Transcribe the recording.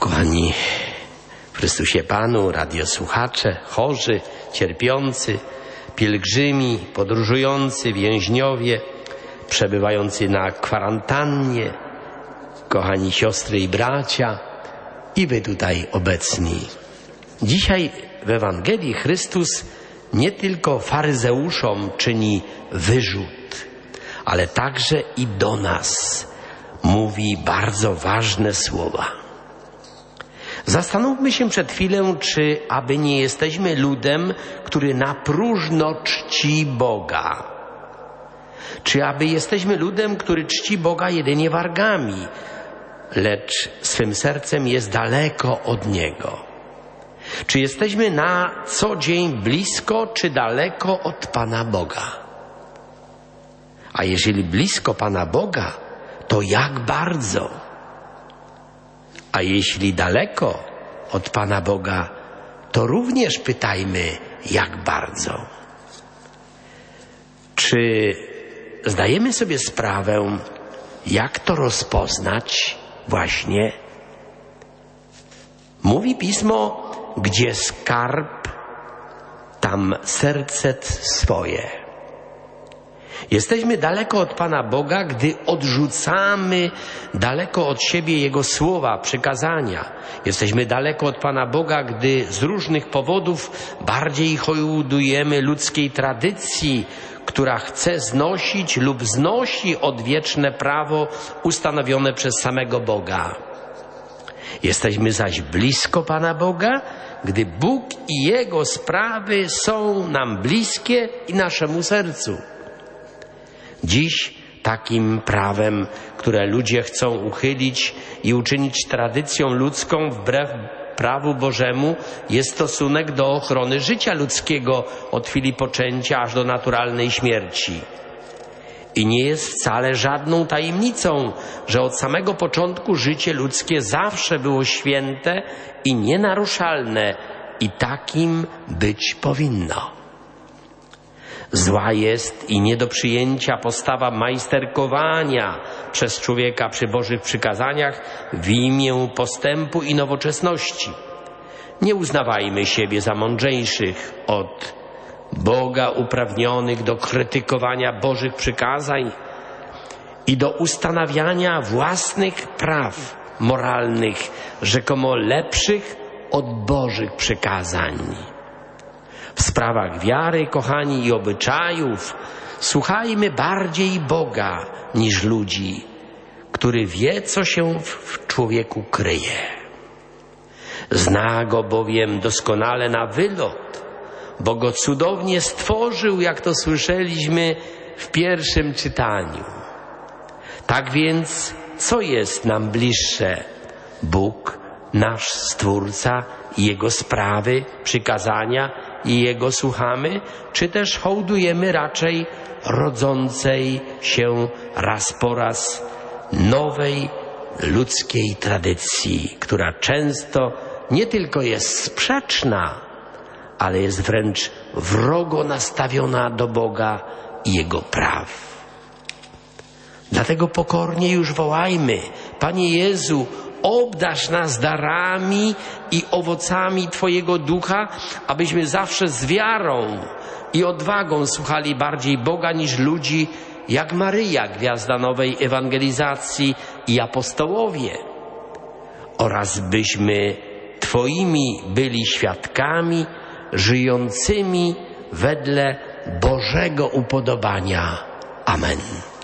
Kochani w Chrystusie Panu, radiosłuchacze, chorzy, cierpiący, pielgrzymi, podróżujący, więźniowie, przebywający na kwarantannie, kochani siostry i bracia i wy tutaj obecni. Dzisiaj w Ewangelii Chrystus nie tylko faryzeuszom czyni wyrzut, ale także i do nas mówi bardzo ważne słowa. Zastanówmy się przed chwilą, czy aby nie jesteśmy ludem, który na próżno czci Boga. Czy aby jesteśmy ludem, który czci Boga jedynie wargami, lecz swym sercem jest daleko od Niego. Czy jesteśmy na co dzień blisko, czy daleko od Pana Boga? A jeżeli blisko Pana Boga, to jak bardzo? A jeśli daleko od Pana Boga, to również pytajmy, jak bardzo. Czy zdajemy sobie sprawę, jak to rozpoznać właśnie? Mówi Pismo, gdzie skarb, tam serce swoje. Jesteśmy daleko od Pana Boga, gdy odrzucamy daleko od siebie Jego słowa, przykazania. Jesteśmy daleko od Pana Boga, gdy z różnych powodów bardziej hołdujemy ludzkiej tradycji, która chce znosić lub znosi odwieczne prawo ustanowione przez samego Boga. Jesteśmy zaś blisko Pana Boga, gdy Bóg i Jego sprawy są nam bliskie i naszemu sercu. Dziś takim prawem, które ludzie chcą uchylić i uczynić tradycją ludzką wbrew prawu Bożemu, jest stosunek do ochrony życia ludzkiego od chwili poczęcia aż do naturalnej śmierci. I nie jest wcale żadną tajemnicą, że od samego początku życie ludzkie zawsze było święte i nienaruszalne i takim być powinno. Zła jest i nie do przyjęcia postawa majsterkowania przez człowieka przy Bożych przykazaniach w imię postępu i nowoczesności. Nie uznawajmy siebie za mądrzejszych od Boga, uprawnionych do krytykowania Bożych przykazań i do ustanawiania własnych praw moralnych, rzekomo lepszych od Bożych przykazań. W sprawach wiary, kochani, i obyczajów słuchajmy bardziej Boga niż ludzi, który wie, co się w człowieku kryje. Zna go bowiem doskonale na wylot, bo go cudownie stworzył, jak to słyszeliśmy w pierwszym czytaniu. Tak więc, co jest nam bliższe? Bóg, nasz Stwórca i Jego sprawy, przykazania i Jego słuchamy, czy też hołdujemy raczej rodzącej się raz po raz nowej ludzkiej tradycji, która często nie tylko jest sprzeczna, ale jest wręcz wrogo nastawiona do Boga i Jego praw. Dlatego pokornie już wołajmy: Panie Jezu, obdarz nas darami i owocami Twojego Ducha, abyśmy zawsze z wiarą i odwagą słuchali bardziej Boga niż ludzi, jak Maryja, gwiazda nowej ewangelizacji, i apostołowie, oraz byśmy Twoimi byli świadkami żyjącymi wedle Bożego upodobania. Amen.